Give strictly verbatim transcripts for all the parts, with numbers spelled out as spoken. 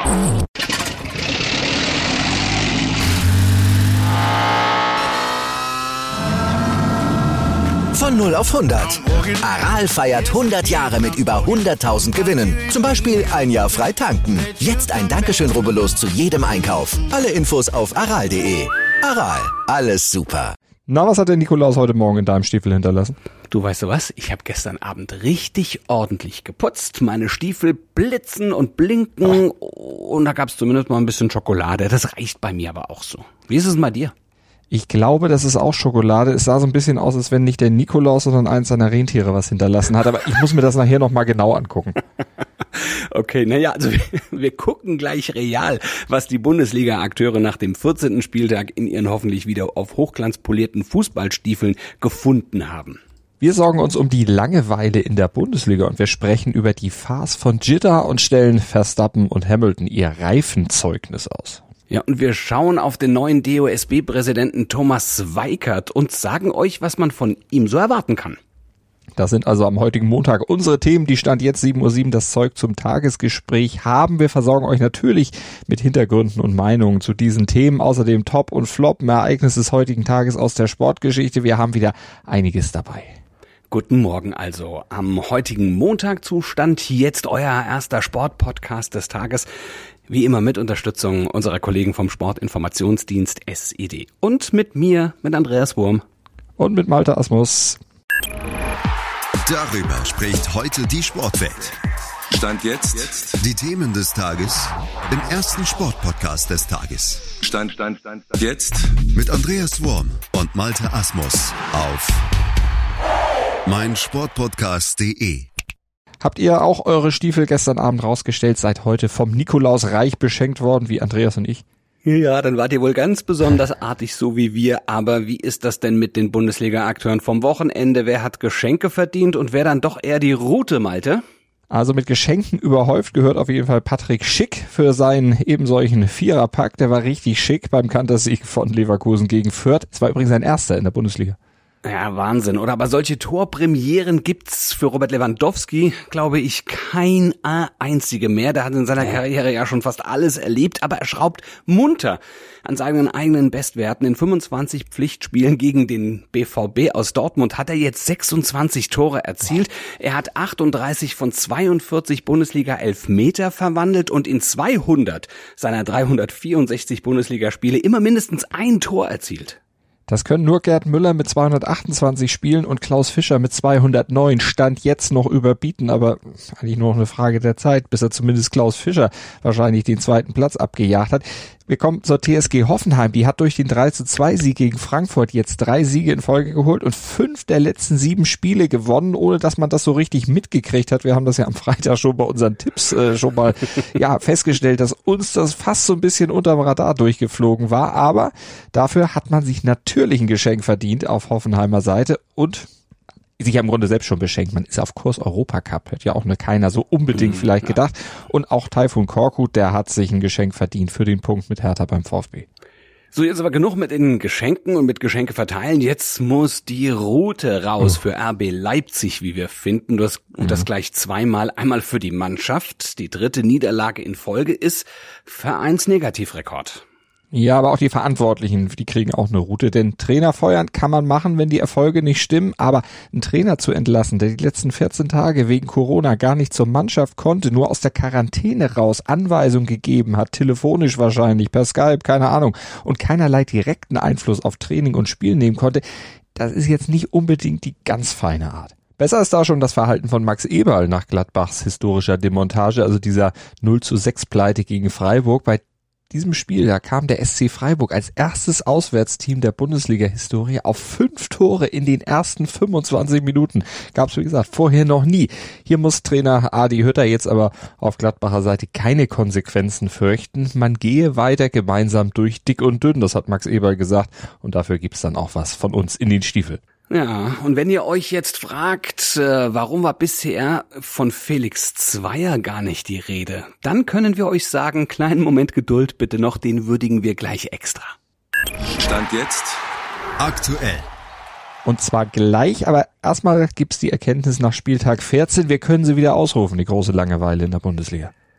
Von null auf hundert. Aral feiert hundert Jahre mit über hunderttausend Gewinnen. Zum Beispiel ein Jahr frei tanken. Jetzt ein Dankeschön, rubbellos zu jedem Einkauf. Alle Infos auf aral punkt de. Aral, alles super. Na, was hat der Nikolaus heute Morgen in deinem Stiefel hinterlassen? Du, weißt du was? Ich habe gestern Abend richtig ordentlich geputzt. Meine Stiefel blitzen und blinken. Oh. Und da gab's zumindest mal ein bisschen Schokolade. Das reicht bei mir aber auch so. Wie ist es bei dir? Ich glaube, das ist auch Schokolade. Es sah so ein bisschen aus, als wenn nicht der Nikolaus, sondern eins seiner Rentiere was hinterlassen hat. Aber ich muss mir das nachher nochmal genau angucken. Okay, naja, also wir, wir gucken gleich real, was die Bundesliga-Akteure nach dem vierzehnten Spieltag in ihren hoffentlich wieder auf Hochglanz polierten Fußballstiefeln gefunden haben. Wir sorgen uns um die Langeweile in der Bundesliga und wir sprechen über die Farce von Jeddah und stellen Verstappen und Hamilton ihr Reifenzeugnis aus. Ja, und wir schauen auf den neuen D O S B-Präsidenten Thomas Weikert und sagen euch, was man von ihm so erwarten kann. Das sind also am heutigen Montag unsere Themen, die Stand jetzt sieben Uhr sieben das Zeug zum Tagesgespräch haben. Wir versorgen euch natürlich mit Hintergründen und Meinungen zu diesen Themen. Außerdem Top und Flop, Ereignis des heutigen Tages aus der Sportgeschichte. Wir haben wieder einiges dabei. Guten Morgen also. Am heutigen Montag zu Stand jetzt euer erster Sportpodcast des Tages. Wie immer mit Unterstützung unserer Kollegen vom Sportinformationsdienst S E D. Und mit mir, mit Andreas Wurm. Und mit Malte Asmus. Darüber spricht heute die Sportwelt. Stand jetzt. jetzt die Themen des Tages im ersten Sportpodcast des Tages. Stand, Stand, Stand, Stand. Jetzt mit Andreas Wurm und Malte Asmus auf meinsportpodcast punkt de. Habt ihr auch eure Stiefel gestern Abend rausgestellt, seid heute vom Nikolaus reich beschenkt worden, wie Andreas und ich? Ja, dann wart ihr wohl ganz besonders artig, so wie wir. Aber wie ist das denn mit den Bundesliga-Akteuren vom Wochenende? Wer hat Geschenke verdient und wer dann doch eher die Route, Malte? Also mit Geschenken überhäuft gehört auf jeden Fall Patrick Schick für seinen ebensolchen Viererpack. Der war richtig schick beim Kantersieg von Leverkusen gegen Fürth. Es war übrigens sein erster in der Bundesliga. Ja, Wahnsinn, oder? Aber solche Torpremieren gibt's für Robert Lewandowski, glaube ich, kein einzige mehr. Der hat in seiner Karriere ja schon fast alles erlebt, aber er schraubt munter an seinen eigenen Bestwerten. In fünfundzwanzig Pflichtspielen gegen den B V B aus Dortmund hat er jetzt sechsundzwanzig Tore erzielt. Er hat achtunddreißig von zweiundvierzig Bundesliga-Elfmeter verwandelt und in zweihundert seiner dreihundertvierundsechzig Bundesligaspiele immer mindestens ein Tor erzielt. Das können nur Gerd Müller mit zweihundertachtundzwanzig Spielen und Klaus Fischer mit zweihundertneun Stand jetzt noch überbieten, aber eigentlich nur noch eine Frage der Zeit, bis er zumindest Klaus Fischer wahrscheinlich den zweiten Platz abgejagt hat. Wir kommen zur T S G Hoffenheim, die hat durch den drei zu zwei Sieg gegen Frankfurt jetzt drei Siege in Folge geholt und fünf der letzten sieben Spiele gewonnen, ohne dass man das so richtig mitgekriegt hat. Wir haben das ja am Freitag schon bei unseren Tipps äh, schon mal ja festgestellt, dass uns das fast so ein bisschen unterm Radar durchgeflogen war, aber dafür hat man sich natürlich ein Geschenk verdient auf Hoffenheimer Seite und sich ja im Grunde selbst schon beschenkt. Man ist auf Kurs Europacup, hätte ja auch nur keiner so unbedingt vielleicht gedacht. Und auch Taifun Korkut, der hat sich ein Geschenk verdient für den Punkt mit Hertha beim VfB. So, jetzt aber genug mit den Geschenken und mit Geschenke verteilen. Jetzt muss die Route raus für R B Leipzig, wie wir finden. Du hast mhm. das gleich zweimal. Einmal für die Mannschaft. Die dritte Niederlage in Folge ist Vereinsnegativrekord. Ja, aber auch die Verantwortlichen, die kriegen auch eine Route, denn Trainer feuern kann man machen, wenn die Erfolge nicht stimmen, aber einen Trainer zu entlassen, der die letzten vierzehn Tage wegen Corona gar nicht zur Mannschaft konnte, nur aus der Quarantäne raus Anweisungen gegeben hat, telefonisch wahrscheinlich, per Skype, keine Ahnung, und keinerlei direkten Einfluss auf Training und Spiel nehmen konnte, das ist jetzt nicht unbedingt die ganz feine Art. Besser ist da schon das Verhalten von Max Eberl nach Gladbachs historischer Demontage, also dieser null zu sechs Pleite gegen Freiburg. Bei diesem Spiel, da kam der S C Freiburg als erstes Auswärtsteam der Bundesliga-Historie auf fünf Tore in den ersten fünfundzwanzig Minuten. Gab's, wie gesagt, vorher noch nie. Hier muss Trainer Adi Hütter jetzt aber auf Gladbacher Seite keine Konsequenzen fürchten. Man gehe weiter gemeinsam durch dick und dünn, das hat Max Eberl gesagt. Und dafür gibt's dann auch was von uns in den Stiefel. Ja, und wenn ihr euch jetzt fragt, äh, warum war bisher von Felix Zweier gar nicht die Rede, dann können wir euch sagen, kleinen Moment Geduld bitte noch, den würdigen wir gleich extra. Stand jetzt aktuell. Und zwar gleich, aber erstmal gibt's die Erkenntnis nach Spieltag vierzehn, wir können sie wieder ausrufen, die große Langeweile in der Bundesliga.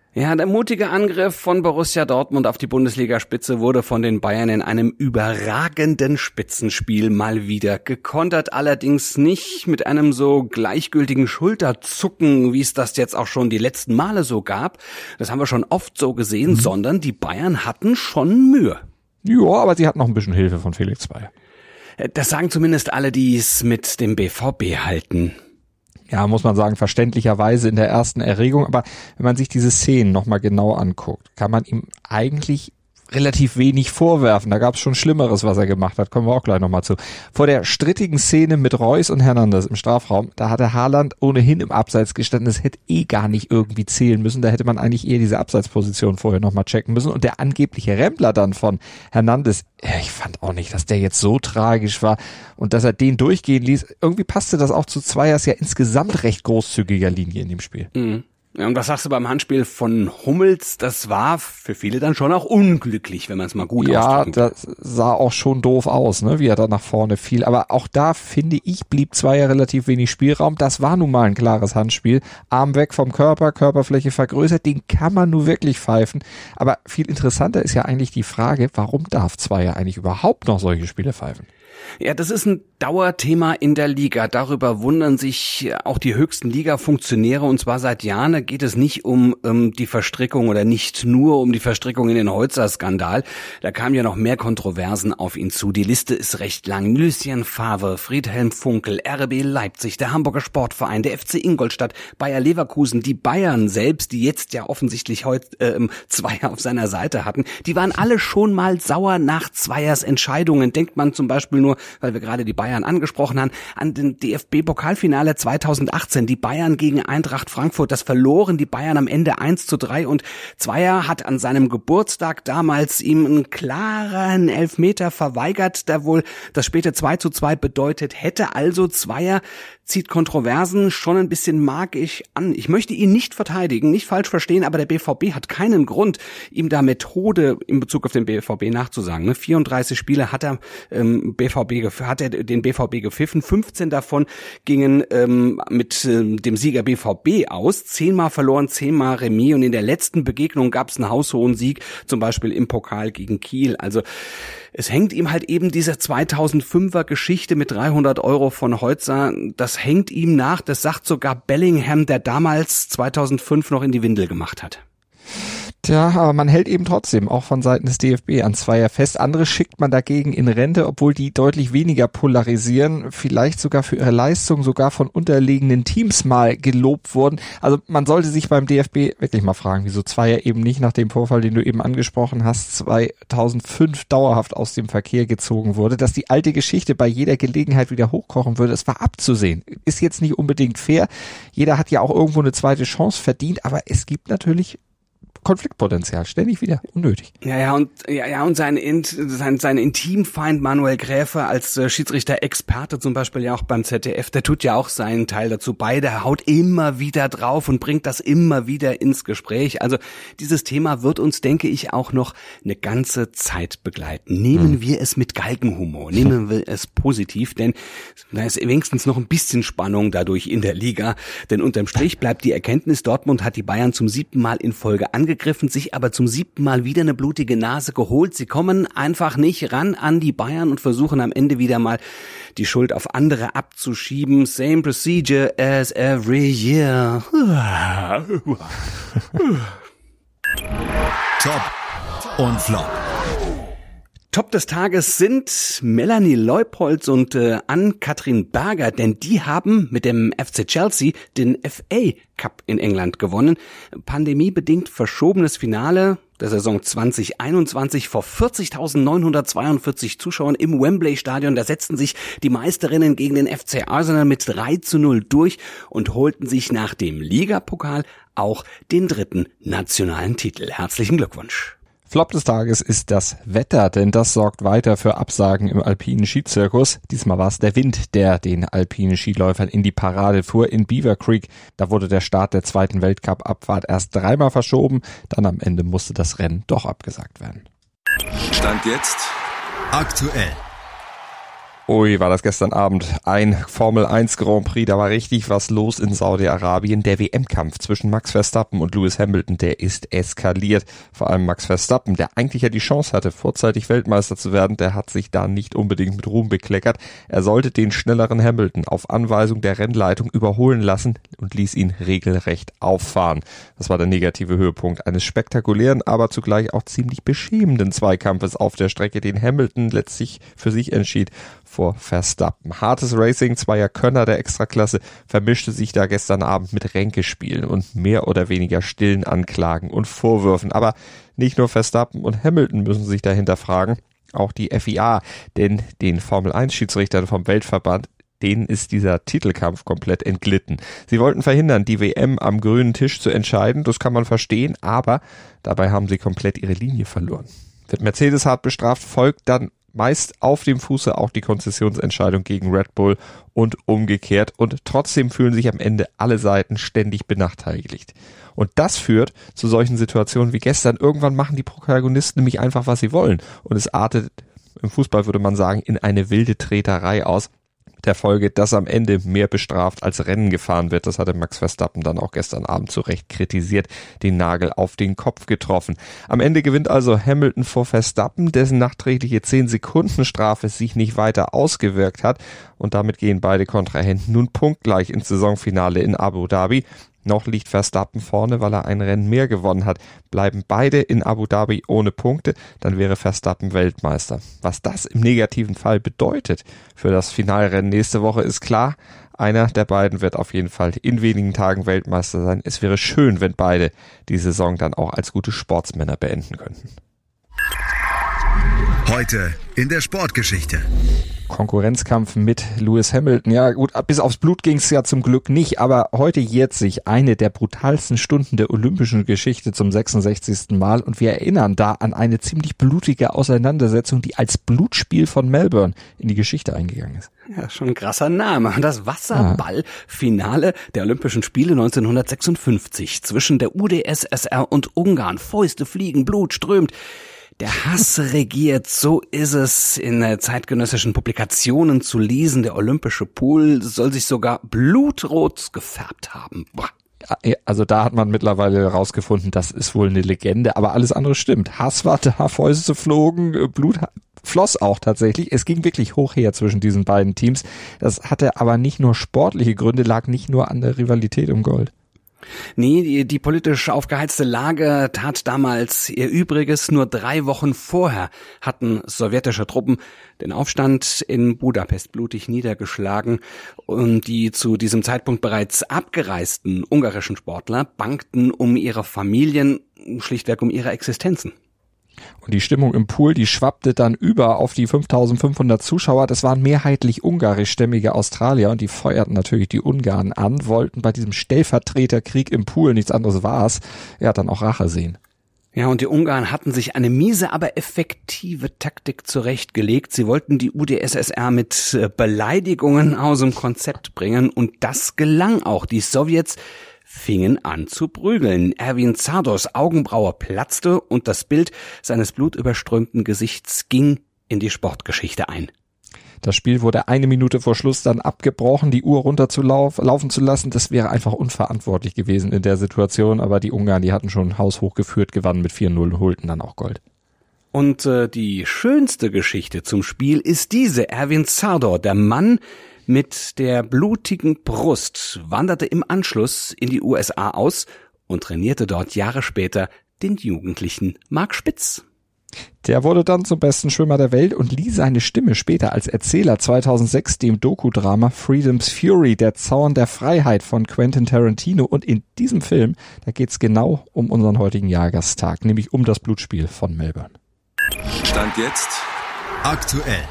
Ja, der mutige Angriff von Borussia Dortmund auf die Bundesligaspitze wurde von den Bayern in einem überragenden Spitzenspiel mal wieder gekontert, allerdings nicht mit einem so gleichgültigen Schulterzucken, wie es das jetzt auch schon die letzten Male so gab. Das haben wir schon oft so gesehen, mhm. sondern die Bayern hatten schon Mühe. Ja, aber sie hatten noch ein bisschen Hilfe von Felix Zweier. Das sagen zumindest alle, die es mit dem B V B halten. Ja, muss man sagen, verständlicherweise in der ersten Erregung. Aber wenn man sich diese Szenen nochmal genau anguckt, kann man ihm eigentlich relativ wenig vorwerfen. Da gab es schon Schlimmeres, was er gemacht hat. Kommen wir auch gleich nochmal zu. Vor der strittigen Szene mit Reus und Hernandez im Strafraum, da hatte Haaland ohnehin im Abseits gestanden. Das hätte eh gar nicht irgendwie zählen müssen. Da hätte man eigentlich eher diese Abseitsposition vorher nochmal checken müssen. Und der angebliche Rempler dann von Hernandez, ich fand auch nicht, dass der jetzt so tragisch war und dass er den durchgehen ließ. Irgendwie passte das auch zu Zweiers ja insgesamt recht großzügiger Linie in dem Spiel. Mhm. Ja, und was sagst du beim Handspiel von Hummels? Das war für viele dann schon auch unglücklich, wenn man es mal gut ausdrücken kann. Ja, das sah auch schon doof aus, ne, wie er da nach vorne fiel. Aber auch da, finde ich, blieb Zweier relativ wenig Spielraum. Das war nun mal ein klares Handspiel. Arm weg vom Körper, Körperfläche vergrößert, den kann man nur wirklich pfeifen. Aber viel interessanter ist ja eigentlich die Frage, warum darf Zweier eigentlich überhaupt noch solche Spiele pfeifen? Ja, das ist ein Dauerthema in der Liga. Darüber wundern sich auch die höchsten Liga-Funktionäre, und zwar seit Jahren. Da geht es nicht um ähm, die Verstrickung oder nicht nur um die Verstrickung in den Holzer-Skandal. Da kamen ja noch mehr Kontroversen auf ihn zu. Die Liste ist recht lang. Lucien Favre, Friedhelm Funkel, R B Leipzig, der Hamburger Sportverein, der F C Ingolstadt, Bayer Leverkusen, die Bayern selbst, die jetzt ja offensichtlich heute äh, Zweier auf seiner Seite hatten, die waren alle schon mal sauer nach Zweiers Entscheidungen. Denkt man zum Beispiel nur, weil wir gerade die Bayern angesprochen haben, an den D F B-Pokalfinale zweitausendachtzehn, die Bayern gegen Eintracht Frankfurt, das verloren die Bayern am Ende eins zu drei und Zweier hat an seinem Geburtstag damals ihm einen klaren Elfmeter verweigert, der wohl das späte zwei zu zwei bedeutet hätte. Also Zweier zieht Kontroversen schon ein bisschen magisch an. Ich möchte ihn nicht verteidigen, nicht falsch verstehen, aber der B V B hat keinen Grund, ihm da Methode in Bezug auf den B V B nachzusagen. Ne? vierunddreißig Spiele hat er ähm, B V B hat er den B V B gepfiffen, fünfzehn davon gingen ähm, mit ähm, dem Sieger B V B aus, zehnmal verloren, zehnmal Remis und in der letzten Begegnung gab es einen haushohen Sieg, zum Beispiel im Pokal gegen Kiel. Also es hängt ihm halt eben diese zweitausendfünfer Geschichte mit dreihundert Euro von Holzer, das hängt ihm nach, das sagt sogar Bellingham, der damals zweitausendfünf noch in die Windel gemacht hat. Tja, aber man hält eben trotzdem auch von Seiten des D F B an Zweier fest. Andere schickt man dagegen in Rente, obwohl die deutlich weniger polarisieren, vielleicht sogar für ihre Leistung sogar von unterlegenen Teams mal gelobt wurden. Also man sollte sich beim D F B wirklich mal fragen, wieso Zweier eben nicht nach dem Vorfall, den du eben angesprochen hast, zweitausendfünf dauerhaft aus dem Verkehr gezogen wurde. Dass die alte Geschichte bei jeder Gelegenheit wieder hochkochen würde, es war abzusehen. Ist jetzt nicht unbedingt fair. Jeder hat ja auch irgendwo eine zweite Chance verdient, aber es gibt natürlich Konfliktpotenzial, ständig wieder unnötig. Ja, ja, und ja, ja, und sein, sein, sein Intimfeind Manuel Gräfe als äh, Schiedsrichter-Experte zum Beispiel ja auch beim Z D F, der tut ja auch seinen Teil dazu bei, der haut immer wieder drauf und bringt das immer wieder ins Gespräch. Also dieses Thema wird uns, denke ich, auch noch eine ganze Zeit begleiten. Nehmen hm. wir es mit Galgenhumor, nehmen wir es positiv, denn da ist wenigstens noch ein bisschen Spannung dadurch in der Liga. Denn unterm Strich bleibt die Erkenntnis, Dortmund hat die Bayern zum siebten Mal in Folge angegriffen, gegriffen, sich aber zum siebten Mal wieder eine blutige Nase geholt. Sie kommen einfach nicht ran an die Bayern und versuchen am Ende wieder mal die Schuld auf andere abzuschieben. Same procedure as every year. Top und Flop. Top des Tages sind Melanie Leupolz und äh, Ann-Kathrin Berger, denn die haben mit dem F C Chelsea den F A Cup in England gewonnen. Pandemiebedingt verschobenes Finale der Saison zwanzig einundzwanzig vor vierzigtausendneunhundertzweiundvierzig Zuschauern im Wembley-Stadion. Da setzten sich die Meisterinnen gegen den F C Arsenal mit drei zu null durch und holten sich nach dem Ligapokal auch den dritten nationalen Titel. Herzlichen Glückwunsch. Flop des Tages ist das Wetter, denn das sorgt weiter für Absagen im alpinen Skizirkus. Diesmal war es der Wind, der den alpinen Skiläufern in die Parade fuhr in Beaver Creek. Da wurde der Start der zweiten Weltcup-Abfahrt erst dreimal verschoben, dann am Ende musste das Rennen doch abgesagt werden. Stand jetzt aktuell. Ui, war das gestern Abend ein Formel eins Grand Prix, da war richtig was los in Saudi-Arabien. Der W M-Kampf zwischen Max Verstappen und Lewis Hamilton, der ist eskaliert. Vor allem Max Verstappen, der eigentlich ja die Chance hatte, vorzeitig Weltmeister zu werden, der hat sich da nicht unbedingt mit Ruhm bekleckert. Er sollte den schnelleren Hamilton auf Anweisung der Rennleitung überholen lassen und ließ ihn regelrecht auffahren. Das war der negative Höhepunkt eines spektakulären, aber zugleich auch ziemlich beschämenden Zweikampfes auf der Strecke, den Hamilton letztlich für sich entschied vor Verstappen. Hartes Racing zweier Könner der Extraklasse vermischte sich da gestern Abend mit Ränkespielen und mehr oder weniger stillen Anklagen und Vorwürfen. Aber nicht nur Verstappen und Hamilton müssen sich dahinter fragen, auch die F I A, denn den Formel eins Schiedsrichtern vom Weltverband, denen ist dieser Titelkampf komplett entglitten. Sie wollten verhindern, die W M am grünen Tisch zu entscheiden, das kann man verstehen, aber dabei haben sie komplett ihre Linie verloren. Wird Mercedes hart bestraft, folgt dann meist auf dem Fuße auch die Konzessionsentscheidung gegen Red Bull und umgekehrt, und trotzdem fühlen sich am Ende alle Seiten ständig benachteiligt. Und das führt zu solchen Situationen wie gestern. Irgendwann machen die Protagonisten nämlich einfach, was sie wollen, und es artet, im Fußball würde man sagen, in eine wilde Treterei aus. Der Folge, dass am Ende mehr bestraft als Rennen gefahren wird. Das hatte Max Verstappen dann auch gestern Abend zu Recht kritisiert, den Nagel auf den Kopf getroffen. Am Ende gewinnt also Hamilton vor Verstappen, dessen nachträgliche zehn Sekunden Strafe sich nicht weiter ausgewirkt hat, und damit gehen beide Kontrahenten nun punktgleich ins Saisonfinale in Abu Dhabi. Noch liegt Verstappen vorne, weil er ein Rennen mehr gewonnen hat. Bleiben beide in Abu Dhabi ohne Punkte, dann wäre Verstappen Weltmeister. Was das im negativen Fall bedeutet für das Finalrennen nächste Woche ist klar. Einer der beiden wird auf jeden Fall in wenigen Tagen Weltmeister sein. Es wäre schön, wenn beide die Saison dann auch als gute Sportsmänner beenden könnten. Heute in der Sportgeschichte. Konkurrenzkampf mit Lewis Hamilton. Ja gut, bis aufs Blut ging es ja zum Glück nicht, aber heute jährt sich eine der brutalsten Stunden der olympischen Geschichte zum sechsundsechzigsten Mal, und wir erinnern da an eine ziemlich blutige Auseinandersetzung, die als Blutspiel von Melbourne in die Geschichte eingegangen ist. Ja, schon ein krasser Name. Das Wasserballfinale der Olympischen Spiele neunzehnhundertsechsundfünfzig zwischen der U d S S R und Ungarn. Fäuste fliegen, Blut strömt. Der Hass regiert, so ist es in zeitgenössischen Publikationen zu lesen. Der olympische Pool soll sich sogar blutrot gefärbt haben. Boah. Also da hat man mittlerweile herausgefunden, das ist wohl eine Legende, aber alles andere stimmt. Hass war da, Fäuste flogen, Blut floss auch tatsächlich. Es ging wirklich hoch her zwischen diesen beiden Teams. Das hatte aber nicht nur sportliche Gründe, lag nicht nur an der Rivalität um Gold. Nee, die, die politisch aufgeheizte Lage tat damals ihr Übriges. Nur drei Wochen vorher hatten sowjetische Truppen den Aufstand in Budapest blutig niedergeschlagen, und die zu diesem Zeitpunkt bereits abgereisten ungarischen Sportler bangten um ihre Familien, schlichtweg um ihre Existenzen. Und die Stimmung im Pool, die schwappte dann über auf die fünftausendfünfhundert Zuschauer. Das waren mehrheitlich ungarischstämmige Australier, und die feuerten natürlich die Ungarn an, wollten bei diesem Stellvertreterkrieg im Pool, nichts anderes war's, ja, dann auch Rache sehen. Ja, und die Ungarn hatten sich eine miese, aber effektive Taktik zurechtgelegt. Sie wollten die U d S S R mit Beleidigungen aus dem Konzept bringen, und das gelang auch. Die Sowjets fingen an zu prügeln. Erwin Zardors Augenbraue platzte, und das Bild seines blutüberströmten Gesichts ging in die Sportgeschichte ein. Das Spiel wurde eine Minute vor Schluss dann abgebrochen, die Uhr runterzulaufen zu lassen. Das wäre einfach unverantwortlich gewesen in der Situation, aber die Ungarn, die hatten schon haushoch geführt, gewannen mit vier null, holten dann auch Gold. Und äh, die schönste Geschichte zum Spiel ist diese. Erwin Zardor, der Mann mit der blutigen Brust, wanderte im Anschluss in die U S A aus und trainierte dort Jahre später den jugendlichen Mark Spitz. Der wurde dann zum besten Schwimmer der Welt und lieh seine Stimme später als Erzähler zweitausendsechs dem Doku-Drama Freedom's Fury, der Zorn der Freiheit von Quentin Tarantino. Und in diesem Film, da geht's genau um unseren heutigen Jahrestag, nämlich um das Blutspiel von Melbourne. Stand jetzt aktuell.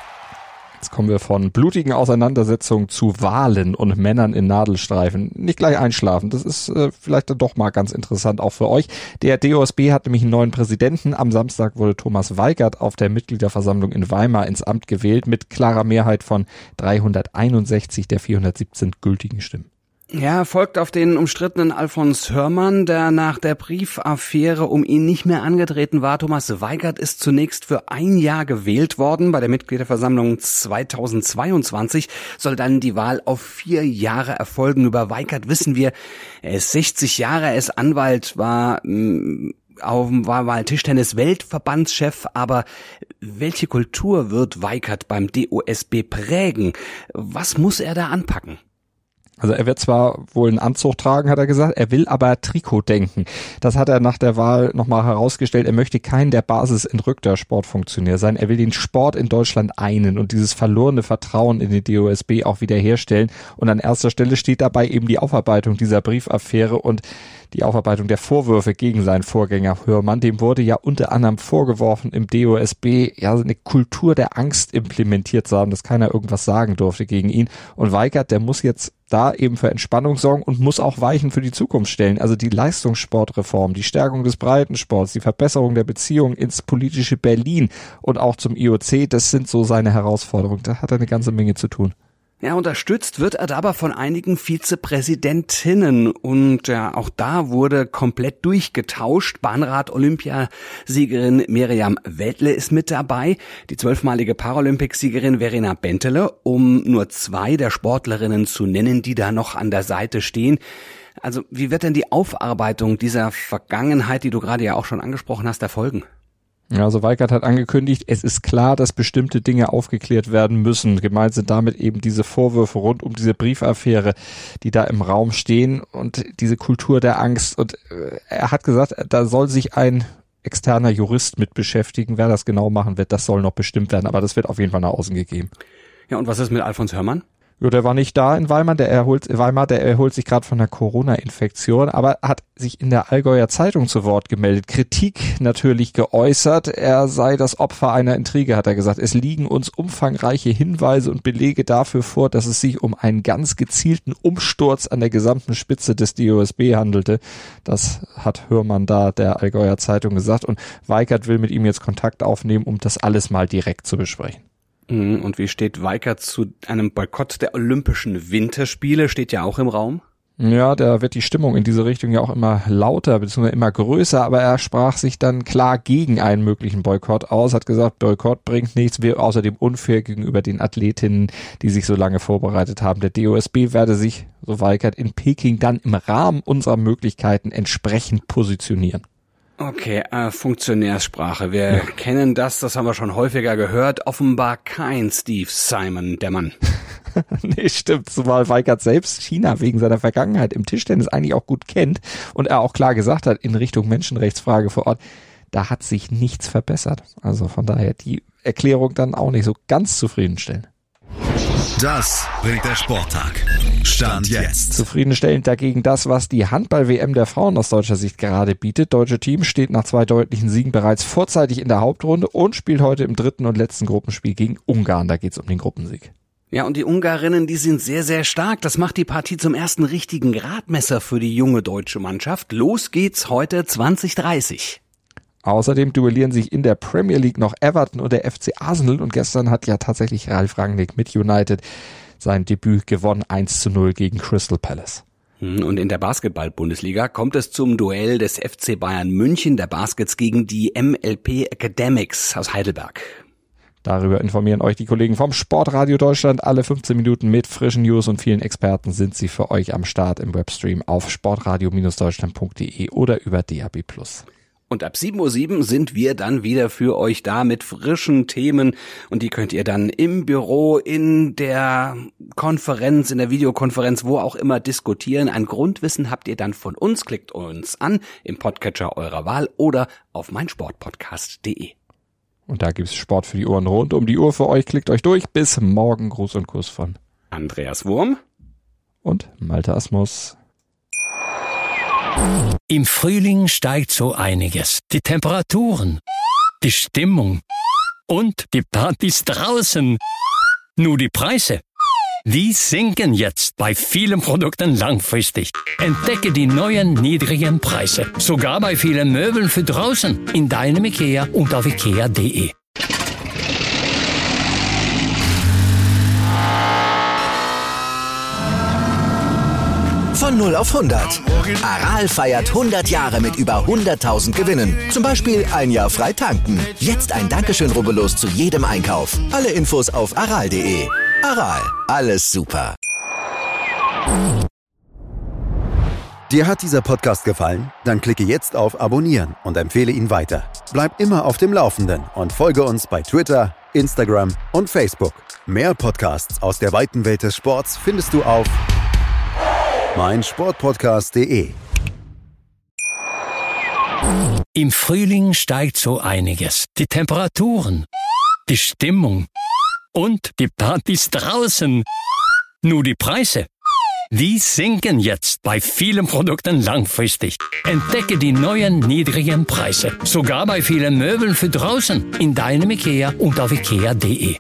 Jetzt kommen wir von blutigen Auseinandersetzungen zu Wahlen und Männern in Nadelstreifen. Nicht gleich einschlafen, das ist äh, vielleicht doch mal ganz interessant auch für euch. Der D O S B hat nämlich einen neuen Präsidenten. Am Samstag wurde Thomas Weigert auf der Mitgliederversammlung in Weimar ins Amt gewählt mit klarer Mehrheit von dreihunderteinundsechzig der vierhundertsiebzehn gültigen Stimmen. Ja, folgt auf den umstrittenen Alfons Hörmann, der nach der Briefaffäre um ihn nicht mehr angetreten war. Thomas Weigert ist zunächst für ein Jahr gewählt worden. Bei der Mitgliederversammlung zweitausendzweiundzwanzig soll dann die Wahl auf vier Jahre erfolgen. Über Weigert wissen wir, er ist sechzig Jahre, er ist Anwalt, war mh, Auf, war mal Tischtennis-Weltverbandschef, aber welche Kultur wird Weigert beim D O S B prägen? Was muss er da anpacken? Also er wird zwar wohl einen Anzug tragen, hat er gesagt, er will aber Trikot denken. Das hat er nach der Wahl nochmal herausgestellt. Er möchte kein der Basis entrückter Sportfunktionär sein. Er will den Sport in Deutschland einen und dieses verlorene Vertrauen in den D O S B auch wiederherstellen. Und an erster Stelle steht dabei eben die Aufarbeitung dieser Briefaffäre und die Aufarbeitung der Vorwürfe gegen seinen Vorgänger Hörmann. Dem wurde ja unter anderem vorgeworfen, im D O S B ja eine Kultur der Angst implementiert zu haben, dass keiner irgendwas sagen durfte gegen ihn. Und Weigert, der muss jetzt da eben für Entspannung sorgen und muss auch Weichen für die Zukunft stellen. Also die Leistungssportreform, die Stärkung des Breitensports, die Verbesserung der Beziehung ins politische Berlin und auch zum I O C, das sind so seine Herausforderungen. Da hat er eine ganze Menge zu tun. Ja, unterstützt wird er dabei von einigen Vizepräsidentinnen und ja, auch da wurde komplett durchgetauscht. Bahnrad-Olympiasiegerin Miriam Wedle ist mit dabei, die zwölfmalige Paralympicsiegerin Verena Bentele, um nur zwei der Sportlerinnen zu nennen, die da noch an der Seite stehen. Also wie wird denn die Aufarbeitung dieser Vergangenheit, die du gerade ja auch schon angesprochen hast, erfolgen? Ja, also Weigert hat angekündigt, es ist klar, dass bestimmte Dinge aufgeklärt werden müssen. Gemeint sind damit eben diese Vorwürfe rund um diese Briefaffäre, die da im Raum stehen und diese Kultur der Angst. Und er hat gesagt, da soll sich ein externer Jurist mit beschäftigen. Wer das genau machen wird, das soll noch bestimmt werden. Aber das wird auf jeden Fall nach außen gegeben. Ja, und was ist mit Alfons Hörmann? Ja, der war nicht da in Weimar, der erholt, Weimar, der erholt sich gerade von der Corona-Infektion, aber hat sich in der Allgäuer Zeitung zu Wort gemeldet. Kritik natürlich geäußert, er sei das Opfer einer Intrige, hat er gesagt. Es liegen uns umfangreiche Hinweise und Belege dafür vor, dass es sich um einen ganz gezielten Umsturz an der gesamten Spitze des D O S B handelte. Das hat Hörmann da der Allgäuer Zeitung gesagt und Weigert will mit ihm jetzt Kontakt aufnehmen, um das alles mal direkt zu besprechen. Und wie steht Weigert zu einem Boykott der Olympischen Winterspiele? Steht ja auch im Raum. Ja, da wird die Stimmung in diese Richtung ja auch immer lauter bzw. immer größer, aber er sprach sich dann klar gegen einen möglichen Boykott aus, hat gesagt, Boykott bringt nichts, wäre außerdem unfair gegenüber den Athletinnen, die sich so lange vorbereitet haben. Der D O S B werde sich, so Weigert, in Peking dann im Rahmen unserer Möglichkeiten entsprechend positionieren. Okay, äh, Funktionärssprache. Wir ja. kennen das, das haben wir schon häufiger gehört. Offenbar kein Steve Simon, der Mann. Nee, stimmt. Zumal Weigert selbst China wegen seiner Vergangenheit im Tischtennis eigentlich auch gut kennt und er auch klar gesagt hat, in Richtung Menschenrechtsfrage vor Ort, da hat sich nichts verbessert. Also von daher die Erklärung dann auch nicht so ganz zufriedenstellend. Das bringt der Sporttag. Stand jetzt. Zufriedenstellend dagegen das, was die Handball-W M der Frauen aus deutscher Sicht gerade bietet. Deutsche Team steht nach zwei deutlichen Siegen bereits vorzeitig in der Hauptrunde und spielt heute im dritten und letzten Gruppenspiel gegen Ungarn. Da geht's um den Gruppensieg. Ja, und die Ungarinnen, die sind sehr, sehr stark. Das macht die Partie zum ersten richtigen Gradmesser für die junge deutsche Mannschaft. Los geht's heute zwanzig dreißig. Außerdem duellieren sich in der Premier League noch Everton und der F C Arsenal und gestern hat ja tatsächlich Ralf Rangnick mit United sein Debüt gewonnen, eins zu null gegen Crystal Palace. Und in der Basketball-Bundesliga kommt es zum Duell des F C Bayern München, der Baskets gegen die M L P Academics aus Heidelberg. Darüber informieren euch die Kollegen vom Sportradio Deutschland. Alle fünfzehn Minuten mit frischen News und vielen Experten sind sie für euch am Start im Webstream auf sportradio Bindestrich deutschland punkt de oder über D A B plus. Und ab sieben Uhr sieben sind wir dann wieder für euch da mit frischen Themen und die könnt ihr dann im Büro, in der Konferenz, in der Videokonferenz, wo auch immer diskutieren. Ein Grundwissen habt ihr dann von uns, klickt uns an im Podcatcher eurer Wahl oder auf meinsportpodcast punkt de. Und da gibt's Sport für die Ohren rund um die Uhr für euch. Klickt euch durch. Bis morgen. Gruß und Kuss von Andreas Wurm und Malte Asmus. Im Frühling steigt so einiges. Die Temperaturen, die Stimmung und die Partys draußen. Nur die Preise, die sinken jetzt bei vielen Produkten langfristig. Entdecke die neuen niedrigen Preise. Sogar bei vielen Möbeln für draußen. In deinem IKEA und auf ikea punkt de. null auf hundert. Aral feiert hundert Jahre mit über hunderttausend Gewinnen. Zum Beispiel ein Jahr frei tanken. Jetzt ein Dankeschön, rubbellos zu jedem Einkauf. Alle Infos auf aral punkt de. Aral, alles super. Dir hat dieser Podcast gefallen? Dann klicke jetzt auf Abonnieren und empfehle ihn weiter. Bleib immer auf dem Laufenden und folge uns bei Twitter, Instagram und Facebook. Mehr Podcasts aus der weiten Welt des Sports findest du auf meinsportpodcast punkt de. Im Frühling steigt so einiges. Die Temperaturen, die Stimmung und die Partys draußen. Nur die Preise, die sinken jetzt bei vielen Produkten langfristig. Entdecke die neuen niedrigen Preise. Sogar bei vielen Möbeln für draußen. In deinem IKEA und auf ikea punkt de.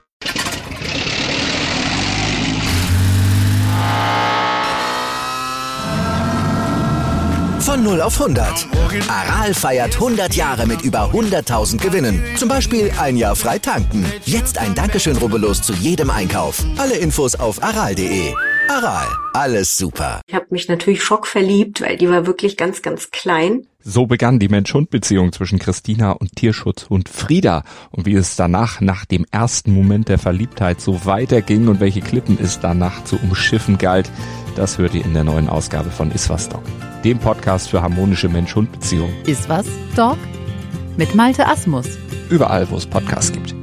Von null auf hundert. Aral feiert hundert Jahre mit über hunderttausend Gewinnen. Zum Beispiel ein Jahr frei tanken. Jetzt ein Dankeschön, rubbellos zu jedem Einkauf. Alle Infos auf aral punkt de. Aral, alles super. Ich habe mich natürlich schockverliebt, weil die war wirklich ganz, ganz klein. So begann die Mensch-Hund-Beziehung zwischen Christina und Tierschutzhund Frieda. Und wie es danach, nach dem ersten Moment der Verliebtheit, so weiterging und welche Klippen es danach zu umschiffen galt, das hört ihr in der neuen Ausgabe von Iswas Dog, dem Podcast für harmonische Mensch-Hund-Beziehungen. Iswas Dog? Mit Malte Asmus. Überall, wo es Podcasts gibt.